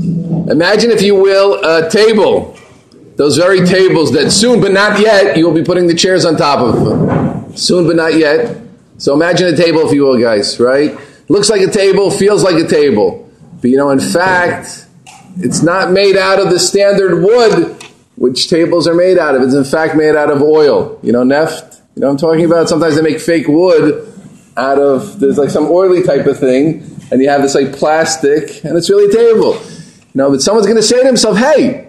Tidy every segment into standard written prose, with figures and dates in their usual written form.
Imagine, if you will, a table. Those very tables that soon but not yet you will be putting the chairs on top of. Soon but not yet. So imagine a table, if you will, guys, right? Looks like a table, feels like a table. But in fact, it's not made out of the standard wood which tables are made out of. It's in fact made out of oil. Neft? You know what I'm talking about? Sometimes they make fake wood out of, there's like some oily type of thing, and you have this like plastic, and it's really a table. But someone's going to say to himself, hey,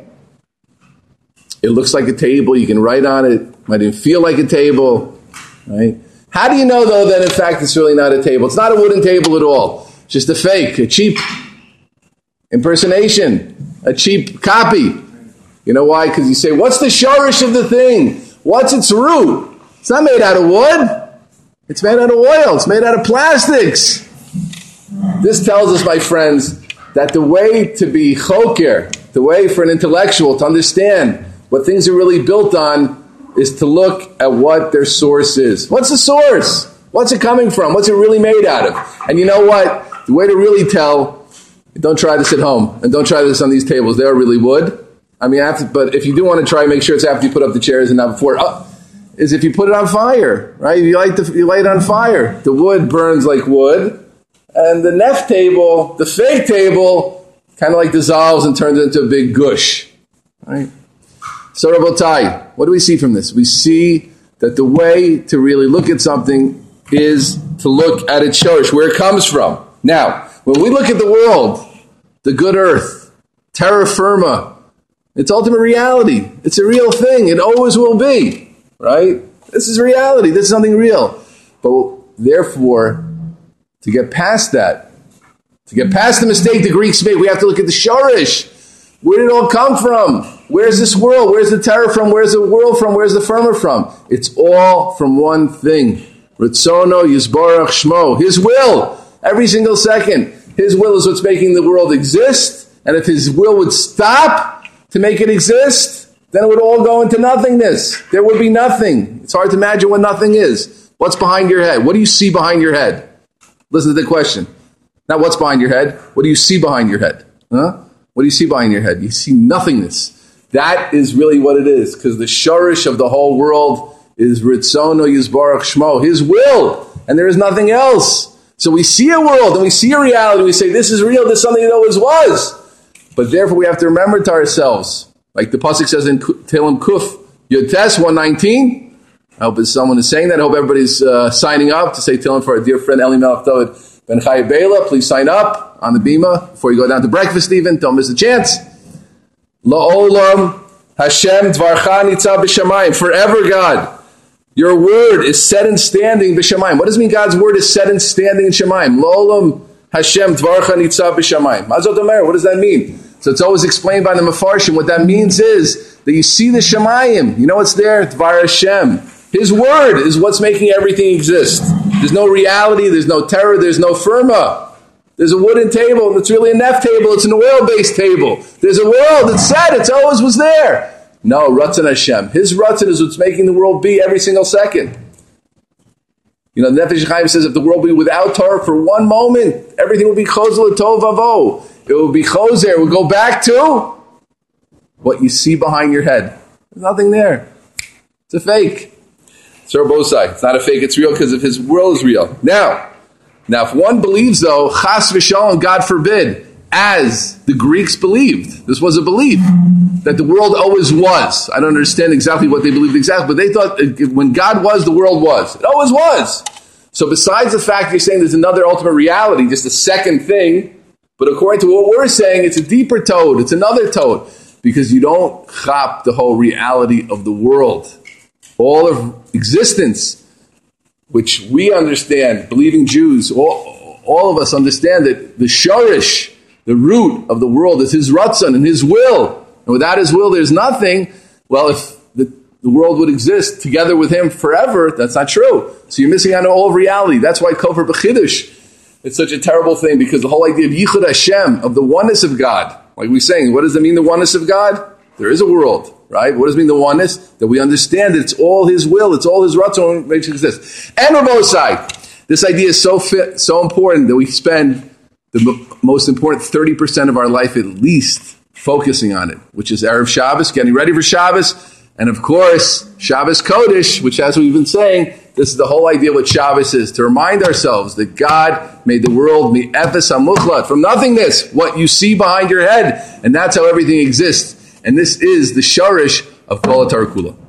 it looks like a table, you can write on it, might even feel like a table, right? How do you know, though, that in fact it's really not a table? It's not a wooden table at all. It's just a fake, a cheap impersonation, a cheap copy. You know why? Because you say, what's the shorish of the thing? What's its root? It's not made out of wood. It's made out of oil. It's made out of plastics. This tells us, my friends, that the way to be choker, the way for an intellectual to understand what things are really built on, is to look at what their source is. What's the source? What's it coming from? What's it really made out of? And you know what? The way to really tell, don't try this at home, and don't try this on these tables. They are really wood. But if you do want to try, make sure it's after you put up the chairs and not before. Is if you put it on fire, right? You light it on fire. The wood burns like wood, and the neft table, the fake table, kind of like dissolves and turns into a big gush, right? So, Rabotai, what do we see from this? We see that the way to really look at something is to look at its shorish, where it comes from. Now, when we look at the world, the good earth, terra firma, it's ultimate reality. It's a real thing. It always will be, right? This is reality. This is something real. But therefore, to get past that, to get past the mistake the Greeks made, we have to look at the shorish. Where did it all come from? Where's this world? Where's the terror from? Where's the world from? Where's the firma from? It's all from one thing. Ritzono Yisborach Shmo. His will. Every single second. His will is what's making the world exist. And if His will would stop to make it exist, then it would all go into nothingness. There would be nothing. It's hard to imagine what nothing is. What's behind your head? What do you see behind your head? Listen to the question. Not what's behind your head. What do you see behind your head? Huh? What do you see behind your head? You see nothingness. That is really what it is, because the shorish of the whole world is Ritzono Yisbarach Shmo, His will, and there is nothing else. So we see a world, and we see a reality, and we say, this is real, this is something that always was. But therefore we have to remember to ourselves, like the Pasuk says in Tehillim Kuf Yotes 119, I hope someone is saying that, I hope everybody's signing up to say Tehillim for our dear friend Eli Melech David Ben Chai Bela. Please sign up on the Bima before you go down to breakfast even, don't miss a chance. La'olam Hashem Dvarcha Nitzav B'Shamayim. Forever, God, your word is set and standing B'Shamayim. What does it mean God's word is set and standing in Shamayim? La'olam Hashem Dvarcha Nitzav B'Shamayim. Mazot Omer, what does that mean? So it's always explained by the Mefarshim. What that means is that you see the Shamayim. You know what's there? Dvar Hashem. His word is what's making everything exist. There's no reality, there's no terror, there's no firma. There's a wooden table, and it's really a neft table, it's an oil-based table. There's a world, it's set, it always was there. No, Ratzon Hashem. His Ratzon is what's making the world be every single second. The Nefesh Chaim says if the world be without Torah for one moment, everything will be chozer l'tov vavo. It will be chozer, it will go back to what you see behind your head. There's nothing there. It's a fake. It's Bosai. It's not a fake, it's real because of His world is real. Now, if one believes, though, chas v'shalom, God forbid, as the Greeks believed, this was a belief, that the world always was. I don't understand exactly what they believed exactly, but they thought when God was, the world was. It always was. So besides the fact you're saying there's another ultimate reality, just a second thing, but according to what we're saying, it's a deeper toad, it's another toad, because you don't chop the whole reality of the world. All of existence, which we understand, believing Jews, all of us understand that the shorish, the root of the world is His Ratzon and His will. And without His will, there's nothing. Well, if the world would exist together with Him forever, that's not true. So you're missing out on all of reality. That's why Kofar B'Chiddush, it's such a terrible thing, because the whole idea of Yichud Hashem, of the oneness of God, like we're saying, what does it mean, the oneness of God? There is a world. Right? What does it mean, the oneness? That we understand that it's all His will, it's all His Ratzon makes it exist. And Rabosai, this idea is so important that we spend the most important 30% of our life at least focusing on it, which is Erev Shabbos, getting ready for Shabbos, and of course, Shabbos Kodesh, which, as we've been saying, this is the whole idea what Shabbos is, to remind ourselves that God made the world mi'efes hamuchlat, from nothingness, what you see behind your head, and that's how everything exists. And this is the sharish of Kol HaTorah Kula.